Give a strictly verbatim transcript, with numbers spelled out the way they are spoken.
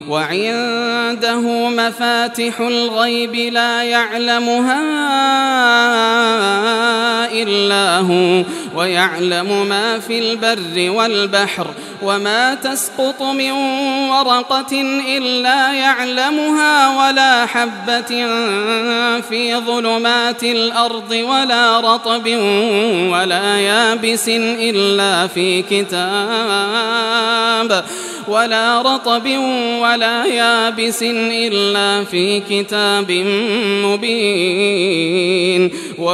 وعنده مفاتح الغيب لا يعلمها إلا هو ويعلم ما في البر والبحر وما تسقط من ورقة إلا يعلمها ولا حبة في ظلمات الأرض ولا رطب ولا يابس إلا في كتاب ولا رطب ولا يابس إلا في كتاب مبين.